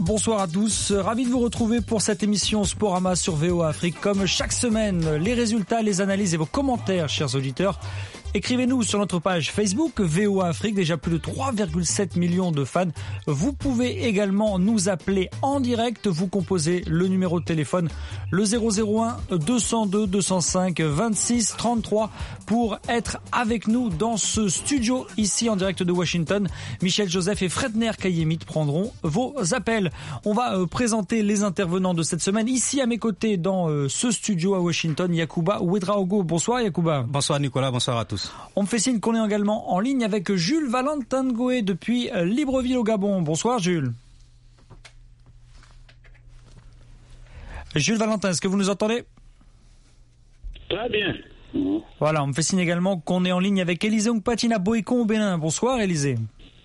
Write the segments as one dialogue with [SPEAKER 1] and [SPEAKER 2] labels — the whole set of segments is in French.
[SPEAKER 1] Bonsoir à tous, ravi de vous retrouver pour cette émission Sporama sur VOA Afrique. Comme chaque semaine, les résultats, les analyses et vos commentaires, chers auditeurs. Écrivez-nous sur notre page Facebook VOA Afrique, déjà plus de 3,7 millions de fans. Vous pouvez également nous appeler en direct, vous composez le numéro de téléphone, le 001 202 205 26 33 pour être avec nous dans ce studio ici en direct de Washington. Michel Joseph et Fredner Kayemit prendront vos appels. On va présenter les intervenants de cette semaine. Ici à mes côtés dans ce studio à Washington, Yacouba Ouedraogo. Bonsoir Yacouba.
[SPEAKER 2] Bonsoir Nicolas, bonsoir à tous.
[SPEAKER 1] On me fait signe qu'on est également en ligne avec Jules Valentin Ngoé depuis Libreville au Gabon. Bonsoir Jules. Jules Valentin, est-ce que vous nous entendez?
[SPEAKER 3] Très bien.
[SPEAKER 1] Voilà, on me fait signe également qu'on est en ligne avec Élisée Ongpatina Boécon au Bénin. Bonsoir Élisée.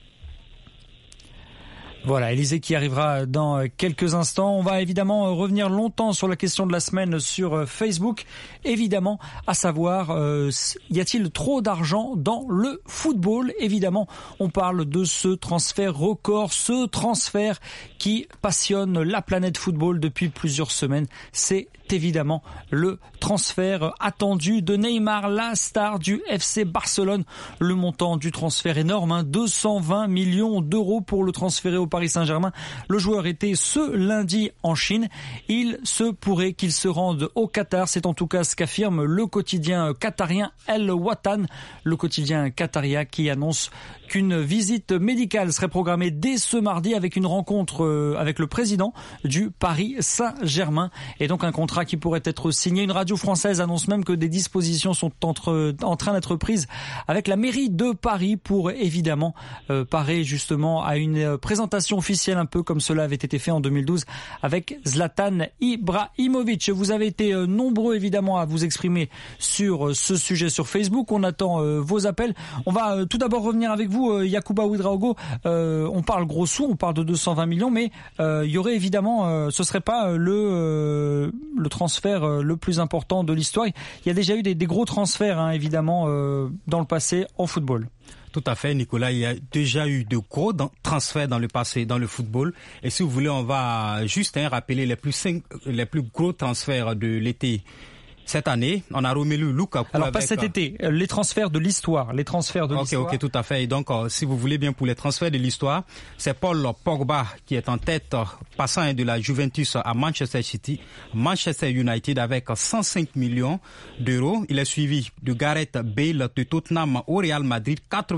[SPEAKER 1] Voilà, Élisée qui arrivera dans quelques instants. On va évidemment revenir longtemps sur la question de la semaine sur Facebook. Évidemment, à savoir, y a-t-il trop d'argent dans le football? Évidemment, on parle de ce transfert record, ce transfert qui passionne la planète football depuis plusieurs semaines. C'est évidemment le transfert attendu de Neymar, la star du FC Barcelone. Le montant du transfert énorme, 220 millions d'euros pour le transférer au Paris Saint-Germain. Le joueur était ce lundi en Chine. Il se pourrait qu'il se rende au Qatar. C'est en tout cas ce qu'affirme le quotidien qatarien El Watan, le quotidien qataria qui annonce qu'une visite médicale serait programmée dès ce mardi avec une rencontre avec le président du Paris Saint-Germain et donc un contrat qui pourrait être signé. Une radio française annonce même que des dispositions sont en train d'être prises avec la mairie de Paris pour évidemment parer justement à une présentation officielle un peu comme cela avait été fait en 2012 avec Zlatan Ibrahimovic. Vous avez été nombreux évidemment à vous exprimer sur ce sujet sur Facebook. On attend vos appels. On va tout d'abord revenir avec vous Yacouba Ouedraogo. On parle gros sous, on parle de 220 millions, mais il y aurait évidemment, ce serait pas le transfert le plus important de l'histoire. Il y a déjà eu des gros transferts, évidemment, dans le passé en football.
[SPEAKER 2] Tout à fait, Nicolas. Il y a déjà eu de gros transferts dans le passé, dans le football. Et si vous voulez, on va juste rappeler les plus gros transferts de l'été. Cette année, on a Romelu Lukaku.
[SPEAKER 1] Alors pas cet été, les transferts de l'histoire,
[SPEAKER 2] Ok, tout à fait. Et donc, si vous voulez bien pour les transferts de l'histoire, c'est Paul Pogba qui est en tête, passant de la Juventus à Manchester United avec 105 millions d'euros. Il est suivi de Gareth Bale de Tottenham au Real Madrid,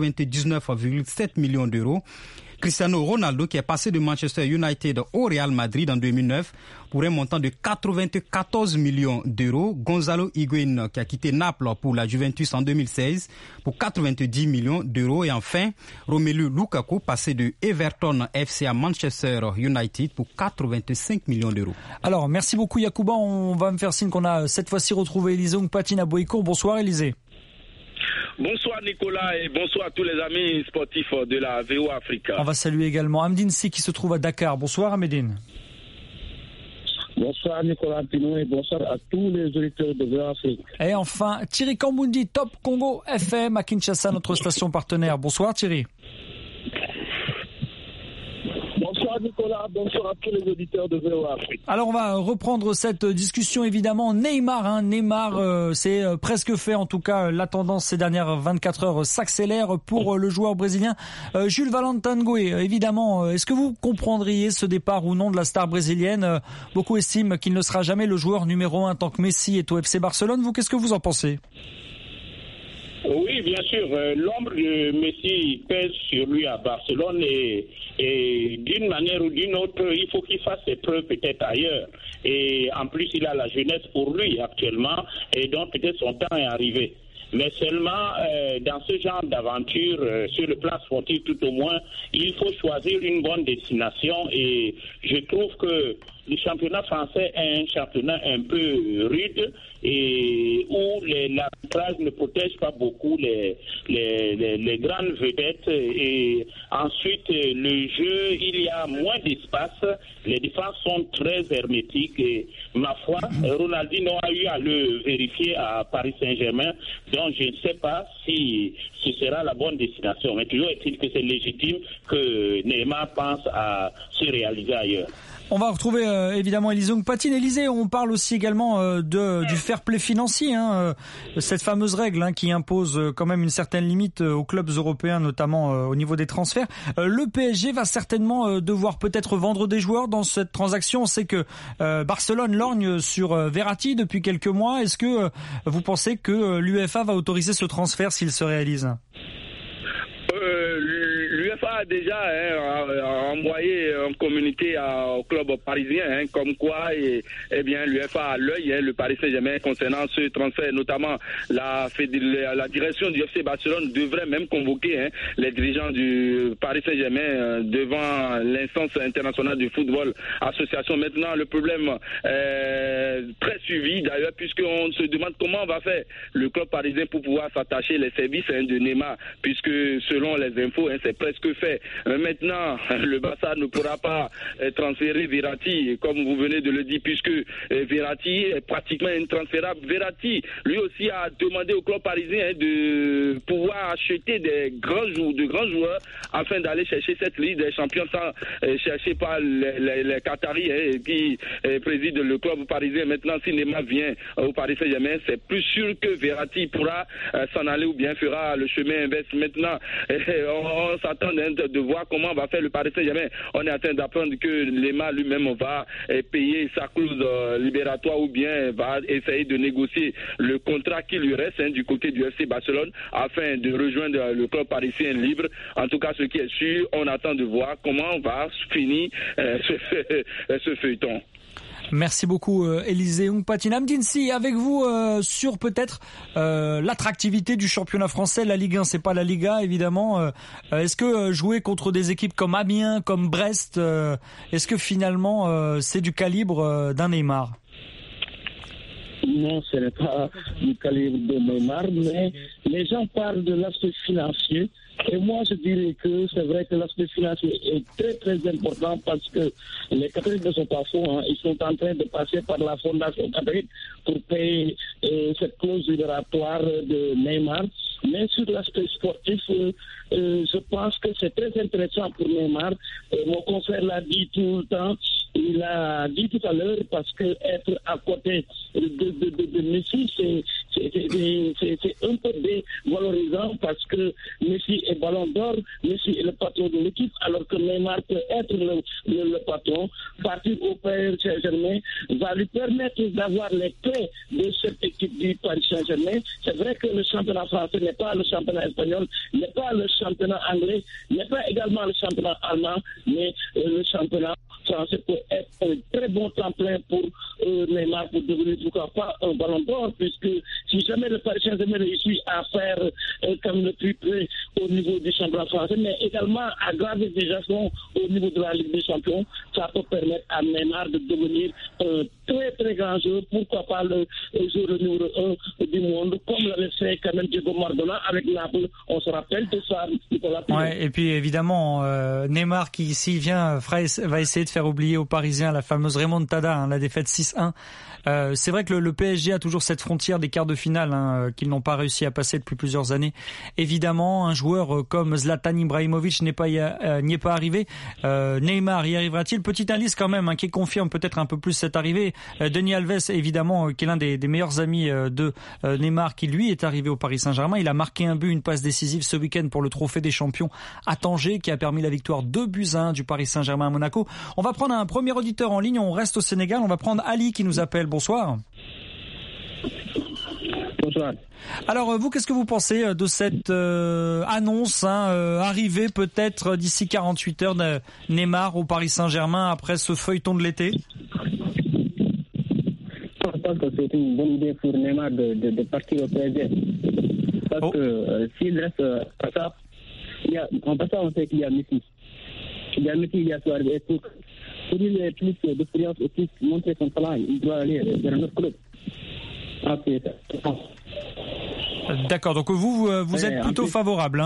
[SPEAKER 2] 99,7 millions d'euros. Cristiano Ronaldo qui est passé de Manchester United au Real Madrid en 2009 pour un montant de 94 millions d'euros. Gonzalo Higuaín qui a quitté Naples pour la Juventus en 2016 pour 90 millions d'euros. Et enfin, Romelu Lukaku passé de Everton FC à Manchester United pour 85 millions d'euros.
[SPEAKER 1] Alors, merci beaucoup Yacouba. On va me faire signe qu'on a cette fois-ci retrouvé Élisée Ongpatina Boécon. Bonsoir Élisée.
[SPEAKER 3] Bonsoir Nicolas et bonsoir à tous les amis sportifs de la VOA Africa.
[SPEAKER 1] On va saluer également Amdine Si qui se trouve à Dakar. Bonsoir Amedine.
[SPEAKER 4] Bonsoir Nicolas Pino et bonsoir à tous les auditeurs de VOA Afrique.
[SPEAKER 1] Et enfin Thierry Kambundi, Top Congo FM à Kinshasa, notre station partenaire. Bonsoir Thierry.
[SPEAKER 4] Bonsoir Nicolas, bonsoir à tous les auditeurs de VOA Afrique.
[SPEAKER 1] Alors on va reprendre cette discussion évidemment. Neymar, c'est presque fait en tout cas. La tendance ces dernières 24 heures s'accélère pour le joueur brésilien. Jules Valentin Ngoé, évidemment, est-ce que vous comprendriez ce départ ou non de la star brésilienne? Beaucoup estiment qu'il ne sera jamais le joueur numéro 1 tant que Messi est au FC Barcelone. Vous, qu'est-ce que vous en pensez?
[SPEAKER 3] Oui, bien sûr. L'ombre de Messi pèse sur lui à Barcelone et d'une manière ou d'une autre, il faut qu'il fasse ses preuves peut-être ailleurs. Et en plus, il a la jeunesse pour lui actuellement et donc peut-être son temps est arrivé. Mais seulement dans ce genre d'aventure, sur le plan sportif tout au moins, il faut choisir une bonne destination et je trouve que le championnat français est un championnat un peu rude et où l'arbitrage ne protège pas beaucoup les grandes vedettes et ensuite le jeu, il y a moins d'espace, les défenses sont très hermétiques et ma foi, Ronaldinho a eu à le vérifier à Paris Saint-Germain Donc je ne sais pas si ce sera la bonne destination. Mais toujours est-il que c'est légitime que Neymar pense à se réaliser ailleurs.
[SPEAKER 1] On va retrouver évidemment Élisée Patine. Élisée, on parle aussi également du fair play financier, cette fameuse règle qui impose quand même une certaine limite aux clubs européens, notamment au niveau des transferts. Le PSG va certainement devoir peut-être vendre des joueurs dans cette transaction. On sait que Barcelone lorgne sur Verratti depuis quelques mois. Est-ce que vous pensez que l'UEFA va autoriser ce transfert s'il se réalise ?
[SPEAKER 5] L'UEFA a déjà envoyé un communiqué au club parisien, comme quoi l'UEFA a l'œil, le Paris Saint-Germain, concernant ce transfert, notamment la direction du FC Barcelone devrait même convoquer les dirigeants du Paris Saint-Germain devant l'instance internationale du football association. Maintenant, le problème est très suivi d'ailleurs, puisqu'on se demande comment va faire le club parisien pour pouvoir s'attacher les services de Neymar, puisque selon les infos, c'est presque fait. Maintenant, le Barça ne pourra pas transférer Verratti, comme vous venez de le dire, puisque Verratti est pratiquement intransférable. Verratti, lui aussi, a demandé au club parisien de pouvoir acheter de grands joueurs afin d'aller chercher cette Ligue des Champions sans chercher par les Qataris qui président le club parisien. Maintenant, si Neymar vient au Paris Saint-Germain, c'est plus sûr que Verratti pourra s'en aller ou bien fera le chemin inverse. Maintenant, on s'attend de voir comment va faire le Paris Saint-Germain. On est en train d'apprendre que Neymar lui-même va payer sa clause libératoire ou bien va essayer de négocier le contrat qui lui reste du côté du FC Barcelone afin de rejoindre le club parisien libre. En tout cas, ce qui est sûr, on attend de voir comment va finir ce feuilleton.
[SPEAKER 1] Merci beaucoup Élisée Patine. Amdinsi, avec vous sur peut-être l'attractivité du championnat français. La Ligue 1, c'est pas la Liga évidemment. Est-ce que jouer contre des équipes comme Amiens, comme Brest, est-ce que finalement c'est du calibre d'un Neymar ?
[SPEAKER 4] Non, ce n'est pas du calibre de Neymar, mais les gens parlent de l'aspect financier. Et moi, je dirais que c'est vrai que l'aspect financier est très, très important parce que les Qataris ne sont pas faux. Ils sont en train de passer par la fondation Qatari pour payer cette clause libératoire de Neymar. Mais sur l'aspect sportif, je pense que c'est très intéressant pour Neymar. Mon confrère l'a dit tout le temps. Il a dit tout à l'heure parce que être à côté de Messi, c'est un peu dévalorisant parce que Messi est ballon d'or, Messi est le patron de l'équipe, alors que Neymar peut être le patron. Partir au Paris Saint-Germain va lui permettre d'avoir les clés de cette équipe du Paris Saint-Germain. C'est vrai que le championnat français n'est pas le championnat espagnol, n'est pas le championnat anglais, n'est pas également le championnat allemand, mais le championnat français peut être un très bon tremplin pour Neymar pour devenir pourquoi pas un ballon d'or, puisque si jamais le Paris Saint-Germain réussit à faire comme le triplé au niveau du championnat français, mais également à graver des jalons au niveau de la Ligue des Champions, ça peut permettre à Neymar de devenir un très très grand joueur, pourquoi pas le joueur numéro 1 du monde, comme l'avait fait quand même Diego Maradona avec Naples. On se rappelle de ça, Nicolas.
[SPEAKER 1] Ouais, et puis évidemment, Neymar qui s'il vient va essayer de faire oublier aux Parisiens la fameuse remontada, la défaite 6-1. C'est vrai que le PSG a toujours cette frontière des quarts de finale qu'ils n'ont pas réussi à passer depuis plusieurs années. Évidemment, un joueur comme Zlatan Ibrahimovic n'y est pas arrivé. Neymar y arrivera-t-il? Petite indice quand même qui confirme peut-être un peu plus cette arrivée. Dani Alves, évidemment, qui est l'un des meilleurs amis de Neymar, qui lui est arrivé au Paris Saint-Germain. Il a marqué un but, une passe décisive ce week-end pour le Trophée des Champions à Tanger, qui a permis la victoire 2-1 du Paris Saint-Germain à Monaco. On va prendre un premier auditeur en ligne. On reste au Sénégal. On va prendre Ali qui nous appelle. Bonsoir.
[SPEAKER 4] Bonsoir.
[SPEAKER 1] Alors vous, qu'est-ce que vous pensez de cette annonce arrivée peut-être d'ici 48 heures de Neymar au Paris Saint-Germain après ce feuilleton de l'été?
[SPEAKER 6] Je pense que c'est une bonne idée pour Neymar de partir au PSG. Parce que s'il reste à ça, on sait qu'il y a Messi. Il y a Messi, il y a Suarez et tout. Pour lui, il a plus d'expérience et plus montrer son talent. Il doit aller vers un autre club.
[SPEAKER 1] D'accord, donc vous êtes plutôt favorable,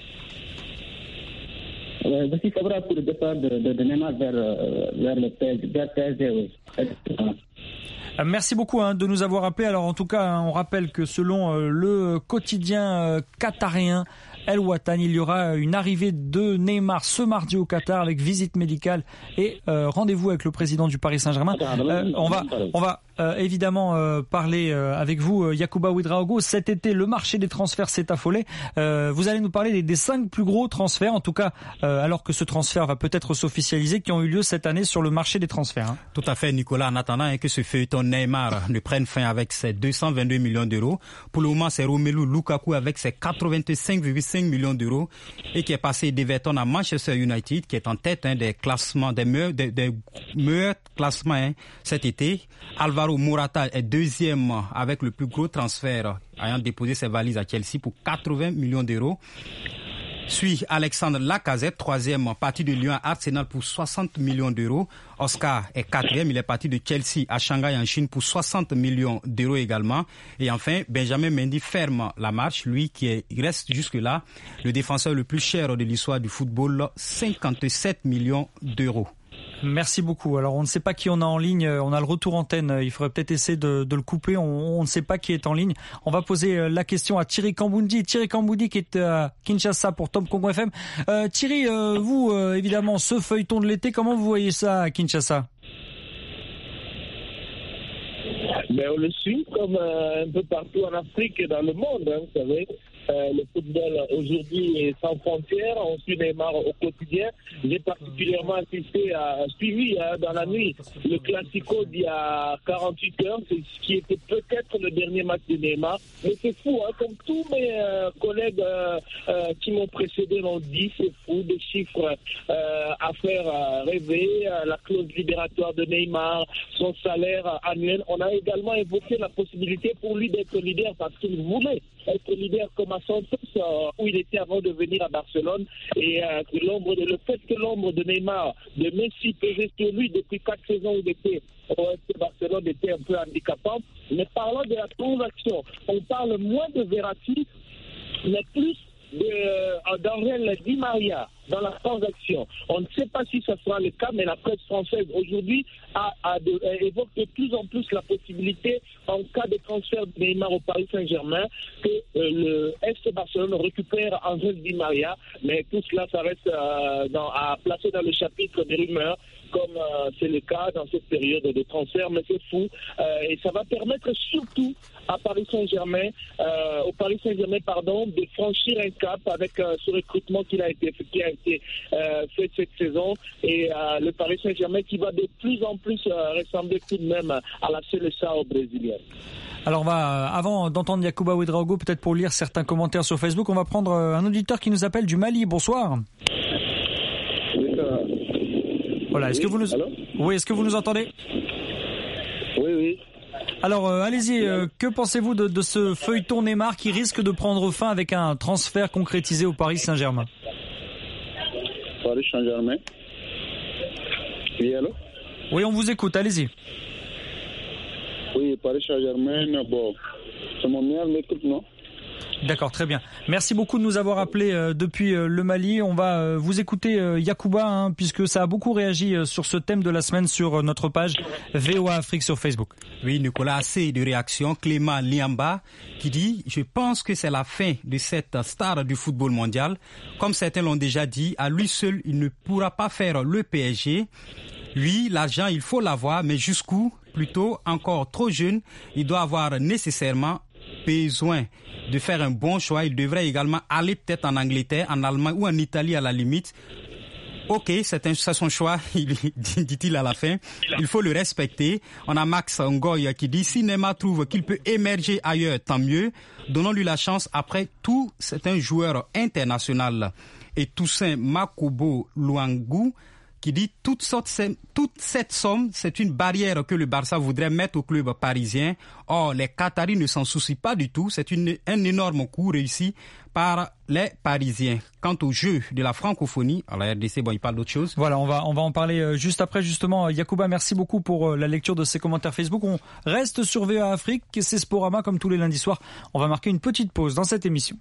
[SPEAKER 6] Je suis favorable pour le départ de Neymar vers le PSG, oui.
[SPEAKER 1] Merci beaucoup de nous avoir appelés. Alors en tout cas, on rappelle que selon le quotidien qatarien El Watan, il y aura une arrivée de Neymar ce mardi au Qatar avec visite médicale et rendez-vous avec le président du Paris Saint-Germain. On va évidemment parler avec vous, Yacouba Ouedraogo. Cet été, le marché des transferts s'est affolé. Vous allez nous parler des 5 plus gros transferts, en tout cas, alors que ce transfert va peut-être s'officialiser, qui ont eu lieu cette année sur le marché des transferts.
[SPEAKER 2] Tout à fait, Nicolas. En attendant que ce feuilleton Neymar ne prenne fin avec ses 222 millions d'euros, pour le moment, c'est Romelu Lukaku avec ses 85,5 millions d'euros et qui est passé d'Everton à Manchester United, qui est en tête des classements, des meilleurs classements cet été. Alvaro Morata est deuxième avec le plus gros transfert, ayant déposé ses valises à Chelsea pour 80 millions d'euros. Suit Alexandre Lacazette, troisième, parti de Lyon à Arsenal pour 60 millions d'euros. Oscar est quatrième, il est parti de Chelsea à Shanghai en Chine pour 60 millions d'euros également. Et enfin, Benjamin Mendy ferme la marche, lui qui reste jusque-là le défenseur le plus cher de l'histoire du football, 57 millions d'euros.
[SPEAKER 1] Merci beaucoup. Alors, on ne sait pas qui on a en ligne. On a le retour antenne. Il faudrait peut-être essayer de le couper. On ne sait pas qui est en ligne. On va poser la question à Thierry Kamboundi. Thierry Kamboundi qui est à Kinshasa pour Top Congo FM. Thierry, vous, évidemment, ce feuilleton de l'été, comment vous voyez ça à Kinshasa?
[SPEAKER 4] Mais on le suit comme un peu partout en Afrique et dans le monde, vous savez. Le football aujourd'hui est sans frontières, on suit Neymar au quotidien. J'ai particulièrement suivi dans la nuit le Classico d'il y a 48 heures, c'est ce qui était peut-être le dernier match de Neymar. Mais c'est fou, comme tous mes collègues qui m'ont précédé l'ont dit, c'est fou, des chiffres à faire rêver, la clause libératoire de Neymar, son salaire annuel. On a également évoqué la possibilité pour lui d'être leader parce qu'il voulait être leader comme à Santos, où il était avant de venir à Barcelone, et le fait que l'ombre de Neymar, de Messi pesait sur lui depuis 4 saisons où il était au FC Barcelone était un peu handicapant. Mais parlant de la transaction, on parle moins de Verratti, mais plus d'Angel Di Maria dans la transaction. On ne sait pas si ça sera le cas, mais la presse française aujourd'hui évoque de plus en plus la possibilité, en cas de transfert de Neymar au Paris Saint-Germain, que le FC Barcelone récupère Angel Di Maria, mais tout cela, ça reste à placer dans le chapitre des rumeurs, comme c'est le cas dans cette période de transfert, mais c'est fou. Et ça va permettre surtout à Paris Saint-Germain, au Paris Saint-Germain, de franchir un cap avec ce recrutement qui a été fait cette saison, et le Paris Saint-Germain qui va de plus en plus ressembler tout de même à la Seleção brésilienne.
[SPEAKER 1] Alors avant d'entendre Yacouba Ouedraogo, peut-être pour lire certains commentaires sur Facebook, on va prendre un auditeur qui nous appelle du Mali. Bonsoir. Voilà, est-ce que vous nous entendez?
[SPEAKER 4] Oui.
[SPEAKER 1] Alors, allez-y, que pensez-vous de ce feuilleton Neymar qui risque de prendre fin avec un transfert concrétisé au Paris Saint-Germain?
[SPEAKER 4] Paris Saint-Germain. Oui, allô?
[SPEAKER 1] Oui, on vous écoute, allez-y.
[SPEAKER 4] Oui, Paris Saint-Germain, bon, c'est mon meilleur écoute, non?
[SPEAKER 1] D'accord, très bien. Merci beaucoup de nous avoir appelés depuis le Mali. On va vous écouter Yacouba, puisque ça a beaucoup réagi sur ce thème de la semaine sur notre page VOA Afrique sur Facebook.
[SPEAKER 2] Oui, Nicolas, assez de réactions. Clément Liamba qui dit « Je pense que c'est la fin de cette star du football mondial. Comme certains l'ont déjà dit, à lui seul, il ne pourra pas faire le PSG. Lui, l'argent, il faut l'avoir, mais jusqu'où? Plutôt encore trop jeune, il doit avoir nécessairement besoin de faire un bon choix. Il devrait également aller peut-être en Angleterre, en Allemagne ou en Italie à la limite. Ok, c'est son choix, dit-il à la fin. Il faut le respecter. On a Max Ngoy qui dit, si Neymar trouve qu'il peut émerger ailleurs, tant mieux. Donnons-lui la chance. Après tout, c'est un joueur international. Et Toussaint Makobo Luangu qui dit toute cette somme, c'est une barrière que le Barça voudrait mettre au club parisien. Or, les Qataris ne s'en soucient pas du tout. C'est un énorme coup réussi par les Parisiens. Quant au jeu de la francophonie, alors la RDC, il parle d'autre chose.
[SPEAKER 1] Voilà, on va en parler juste après, justement. Yacouba, merci beaucoup pour la lecture de ces commentaires Facebook. On reste sur VOA Afrique, c'est Sporama comme tous les lundis soirs. On va marquer une petite pause dans cette émission.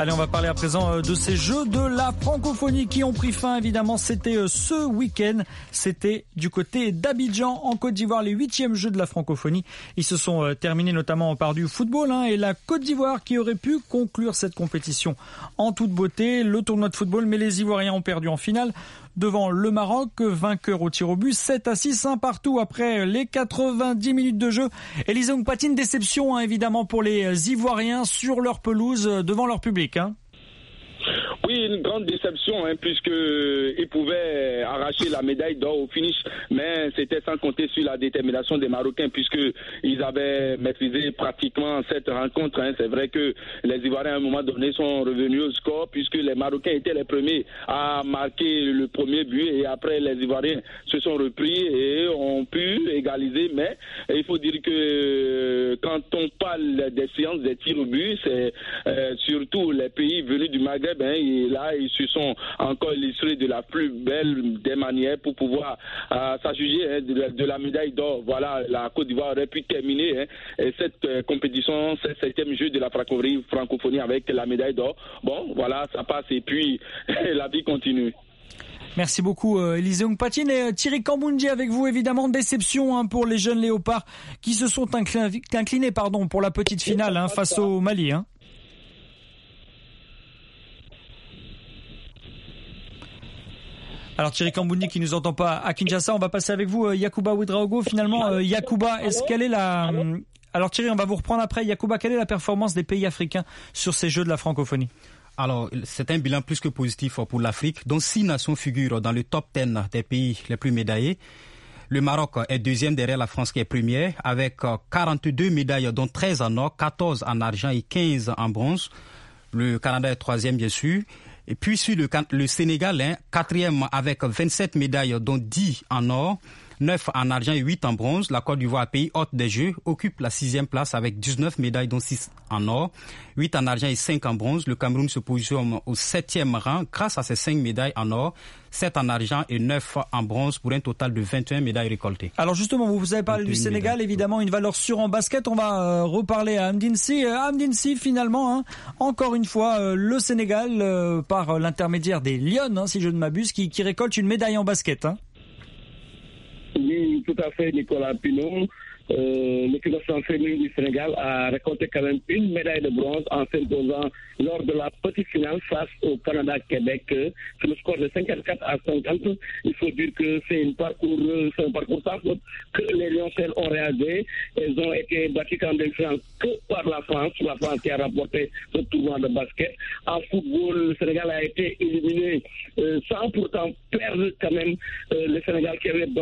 [SPEAKER 1] Allez, on va parler à présent de ces Jeux de la francophonie qui ont pris fin, évidemment. C'était ce week-end. C'était du côté d'Abidjan, en Côte d'Ivoire, les 8e Jeux de la francophonie. Ils se sont terminés notamment par du football, et la Côte d'Ivoire qui aurait pu conclure cette compétition en toute beauté. Le tournoi de football, mais les Ivoiriens ont perdu en finale devant le Maroc, vainqueur au tir au but, 7-6, un partout après les 90 minutes de jeu. Élisée Mpatine, déception évidemment pour les Ivoiriens sur leur pelouse devant leur public.
[SPEAKER 5] Oui, une grande déception, puisqu'ils pouvaient arracher la médaille d'or au finish, mais c'était sans compter sur la détermination des Marocains, puisqu'ils avaient maîtrisé pratiquement cette rencontre. C'est vrai que les Ivoiriens, à un moment donné, sont revenus au score, puisque les Marocains étaient les premiers à marquer le premier but, et après, les Ivoiriens se sont repris et ont pu égaliser, mais il faut dire que quand on parle des séances des tirs au but, c'est surtout les pays venus du Maghreb, et là, ils se sont encore illustrés de la plus belle des manières pour pouvoir s'adjuger de la médaille d'or. Voilà, la Côte d'Ivoire aurait pu terminer cette compétition, ce 7e jeu de la francophonie avec la médaille d'or. Bon, voilà, ça passe et puis la vie continue.
[SPEAKER 1] Merci beaucoup Élisée Mpatine. Et Thierry Kamboundi avec vous, évidemment, déception pour les jeunes léopards qui se sont inclinés pour la petite finale face au Mali. Alors Thierry Kamboundi qui nous entend pas à Kinshasa, on va passer avec vous Yacouba Ouedraogo. Finalement, Yacouba, quelle est la... Alors Thierry, on va vous reprendre après. Yacouba, quelle est la performance des pays africains sur ces Jeux de la francophonie?
[SPEAKER 2] Alors, c'est un bilan plus que positif pour l'Afrique, dont 6 nations figurent dans le top 10 des pays les plus médaillés. Le Maroc est deuxième derrière la France qui est première, avec 42 médailles, dont 13 en or, 14 en argent et 15 en bronze. Le Canada est troisième, bien sûr. Et puis sur le Sénégal, quatrième avec 27 médailles, dont 10 en or, 9 en argent et 8 en bronze. La Côte d'Ivoire, pays hôte des Jeux, occupe la 6e place avec 19 médailles, dont 6 en or, 8 en argent et 5 en bronze. Le Cameroun se positionne au 7e rang grâce à ses 5 médailles en or, 7 en argent et 9 en bronze pour un total de 21 médailles récoltées.
[SPEAKER 1] Alors justement, vous avez parlé du Sénégal, évidemment une valeur sûre en basket. On va reparler à Hamdine Sy. Hamdine Sy, finalement, encore une fois, le Sénégal, par l'intermédiaire des Lions, si je ne m'abuse, qui récolte une médaille en basket.
[SPEAKER 4] Oui, tout à fait, Nicolas Pinot. L'équipe nationale féminine du Sénégal a récolté quand même une médaille de bronze en s'imposant lors de la petite finale face au Canada-Québec sur le score de 54-50. Il faut dire que c'est un parcours sans faute que les Lioncelles ont réalisé. Elles ont été battues en demi-finale que par la France qui a remporté ce tournoi de basket. En football, le Sénégal a été éliminé sans pourtant perdre quand même le Sénégal qui avait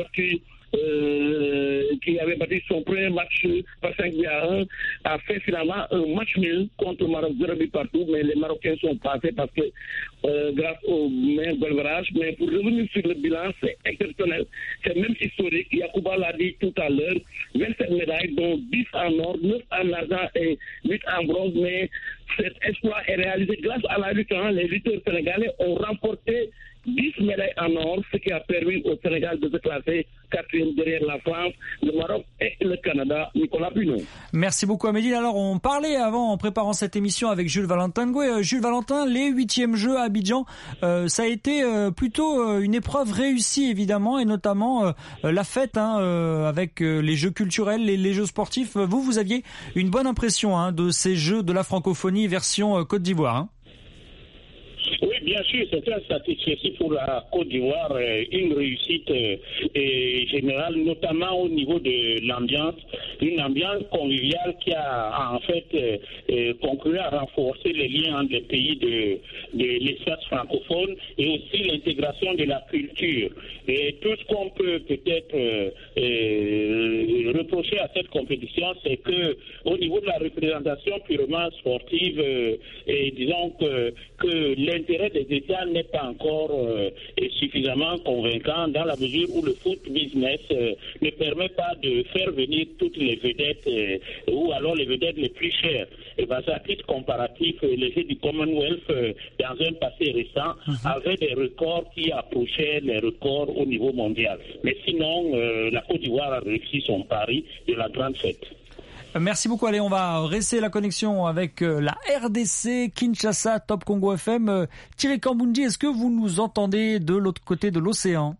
[SPEAKER 4] battu son premier match par 5-1, a fait finalement un match nul contre le Maroc, 0 but partout, mais les Marocains sont passés parce que grâce au meilleur goal-average. Mais pour revenir sur le bilan, c'est exceptionnel, c'est même historique. Yacouba l'a dit tout à l'heure, 27 médailles, dont 10 en or, 9 en argent et 8 en bronze, mais cet exploit est réalisé grâce à la lutte. Les lutteurs sénégalais ont remporté 10 médailles en or, ce qui a permis au Sénégal de se classer 4e derrière la France, le Maroc et le Canada. Nicolas Pinot.
[SPEAKER 1] Merci beaucoup Amélie. Alors on parlait avant, en préparant cette émission avec Jules Valentin Ngoué. Jules Valentin, les 8e Jeux à Abidjan, ça a été plutôt une épreuve réussie évidemment, et notamment la fête avec les jeux culturels, les jeux sportifs. Vous aviez une bonne impression de ces Jeux de la francophonie version Côte d'Ivoire.
[SPEAKER 3] Oui, bien sûr, c'est un satisfait pour la Côte d'Ivoire, une réussite générale, notamment au niveau de l'ambiance, une ambiance conviviale qui a en fait conclu à renforcer les liens entre les pays de l'espace francophone et aussi l'intégration de la culture. Et tout ce qu'on peut peut-être reprocher à cette compétition, c'est que au niveau de la représentation purement sportive, disons que l'intérêt des États n'est pas encore suffisamment convaincant dans la mesure où le foot business ne permet pas de faire venir toutes les vedettes ou alors les vedettes les plus chères. Et à titre comparatif, les Jeux du Commonwealth dans un passé récent avaient des records qui approchaient les records au niveau mondial. Mais sinon, la Côte d'Ivoire a réussi son pari de la grande fête.
[SPEAKER 1] Merci beaucoup. Allez, on va rester la connexion avec la RDC, Kinshasa, Top Congo FM. Thierry Kambundji, est-ce que vous nous entendez de l'autre côté de l'océan?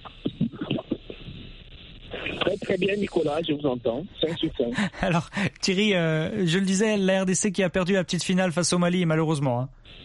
[SPEAKER 4] Très très bien Nicolas, je vous entends. 5 sur 5.
[SPEAKER 1] Alors Thierry, je le disais, la RDC qui a perdu la petite finale face au Mali, malheureusement.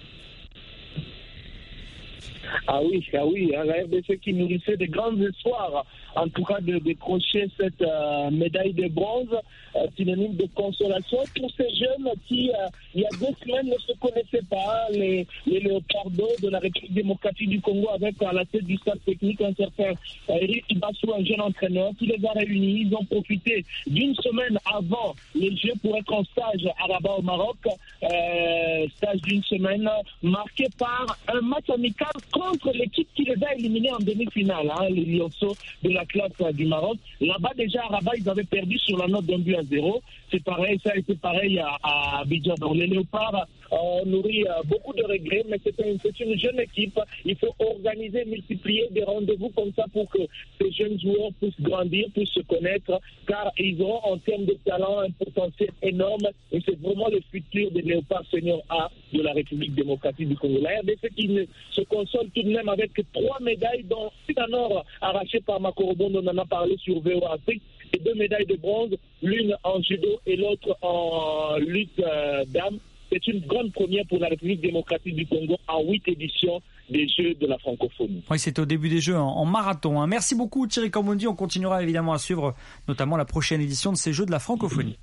[SPEAKER 4] Ah oui, la RDC qui nourrissait de grands espoirs, en tout cas de décrocher cette médaille de bronze, synonyme de consolation pour ces jeunes qui, il y a 2 semaines, ne se connaissaient pas, les Léopardos de la République démocratique du Congo, avec à la tête du staff technique un certain Eric Bassou, un jeune entraîneur, qui les a réunis. Ils ont profité d'une semaine avant les Jeux pour être en stage à Rabat au Maroc, stage d'une semaine marqué par un match amical contre l'équipe qui les a éliminés en demi-finale, les Lionceaux de la classe du Maroc. Là-bas, déjà, à Rabat, ils avaient perdu sur la note d'1-0. C'est pareil, ça a été pareil à Abidjan. Donc, les Léopards nourrit beaucoup de regrets, mais c'est une jeune équipe. Il faut organiser, multiplier des rendez-vous comme ça pour que ces jeunes joueurs puissent grandir, puissent se connaître, car ils auront en termes de talent un potentiel énorme et c'est vraiment le futur des Léopards Senior A de la République démocratique du Congo. La RDC qui se console tout de même avec 3 médailles, dont une en or arrachée par Makorobo, on en a parlé sur VOA Afrique, et 2 médailles de bronze, l'une en judo et l'autre en lutte d'âme. C'est une grande première pour la République démocratique du Congo en 8 éditions des Jeux de la francophonie.
[SPEAKER 1] Oui, c'était au début des Jeux en marathon. Merci beaucoup Thierry Kambundji. On continuera évidemment à suivre notamment la prochaine édition de ces Jeux de la francophonie.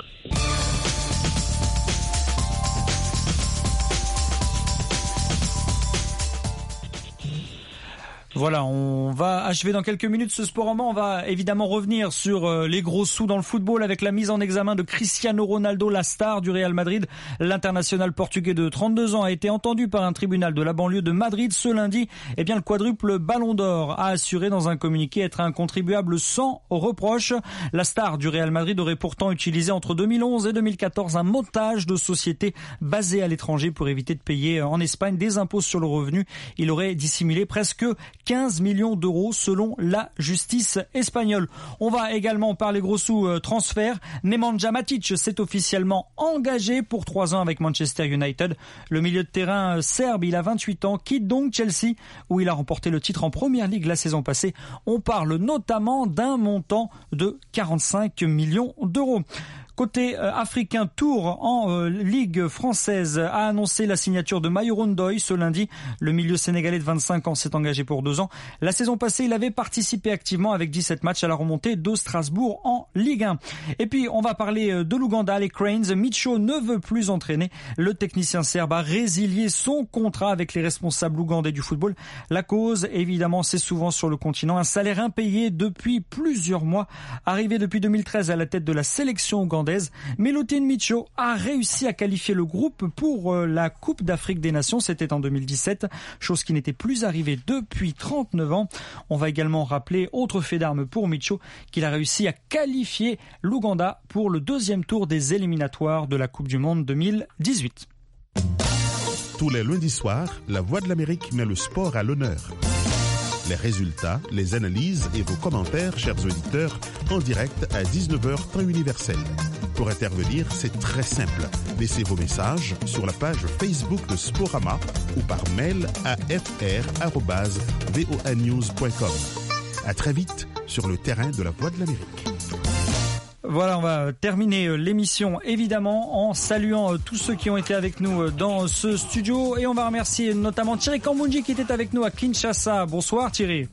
[SPEAKER 1] Voilà, on va achever dans quelques minutes ce Sporama. On va évidemment revenir sur les gros sous dans le football avec la mise en examen de Cristiano Ronaldo, la star du Real Madrid. L'international portugais de 32 ans a été entendu par un tribunal de la banlieue de Madrid ce lundi. Eh bien, le quadruple Ballon d'Or a assuré dans un communiqué être un contribuable sans reproche. La star du Real Madrid aurait pourtant utilisé entre 2011 et 2014 un montage de société basé à l'étranger pour éviter de payer en Espagne des impôts sur le revenu. Il aurait dissimulé presque 15 millions d'euros selon la justice espagnole. On va également parler gros sous transfert. Nemanja Matic s'est officiellement engagé pour 3 ans avec Manchester United. Le milieu de terrain serbe, il a 28 ans, quitte donc Chelsea où il a remporté le titre en Première Ligue la saison passée. On parle notamment d'un montant de 45 millions d'euros. Côté africain, Tours en Ligue française a annoncé la signature de Mayoro Ndoye ce lundi. Le milieu sénégalais de 25 ans s'est engagé pour 2 ans. La saison passée, il avait participé activement avec 17 matchs à la remontée de Strasbourg en Ligue 1. Et puis, on va parler de l'Ouganda, les Cranes. Micho ne veut plus entraîner. Le technicien serbe a résilié son contrat avec les responsables ougandais du football. La cause, évidemment, c'est souvent sur le continent. Un salaire impayé depuis plusieurs mois. Arrivé depuis 2013 à la tête de la sélection ougandaise, Milutin Micho a réussi à qualifier le groupe pour la Coupe d'Afrique des Nations. C'était en 2017, chose qui n'était plus arrivée depuis 39 ans. On va également rappeler, autre fait d'armes pour Micho, qu'il a réussi à qualifier l'Ouganda pour le 2e tour des éliminatoires de la Coupe du Monde 2018.
[SPEAKER 7] Tous les lundis soirs, La Voix de l'Amérique met le sport à l'honneur. Les résultats, les analyses et vos commentaires, chers auditeurs, en direct à 19h temps universel. Pour intervenir, c'est très simple. Laissez vos messages sur la page Facebook de Sporama ou par mail à fr@voanews.com. À très vite sur le terrain de La Voix de l'Amérique.
[SPEAKER 1] Voilà, on va terminer l'émission évidemment en saluant tous ceux qui ont été avec nous dans ce studio et on va remercier notamment Thierry Kambundji qui était avec nous à Kinshasa. Bonsoir Thierry.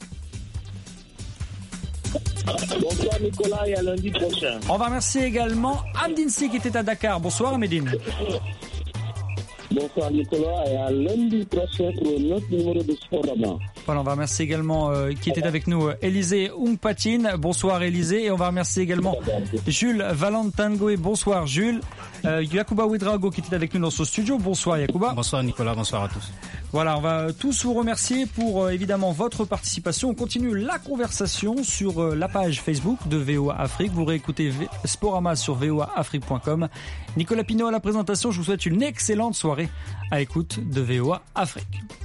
[SPEAKER 4] Bonsoir Nicolas et à lundi prochain.
[SPEAKER 1] On va remercier également Amdinsi qui était à Dakar. Bonsoir Amédine.
[SPEAKER 4] Bonsoir Nicolas et à lundi prochain pour notre numéro de Sporama.
[SPEAKER 1] Voilà, on va remercier également qui était avec nous Élisée Ungpatine. Bonsoir Élisée. Et on va remercier également Jules Valentangoé. Bonsoir Jules. Yacouba Ouedraogo qui était avec nous dans ce studio. Bonsoir Yacouba.
[SPEAKER 2] Bonsoir Nicolas, bonsoir à tous.
[SPEAKER 1] Voilà, on va tous vous remercier pour évidemment votre participation. On continue la conversation sur la page Facebook de VOA Afrique. Vous réécoutez Sporama sur voaafrique.com. Nicolas Pinault à la présentation. Je vous souhaite une excellente soirée à l'écoute de VOA Afrique.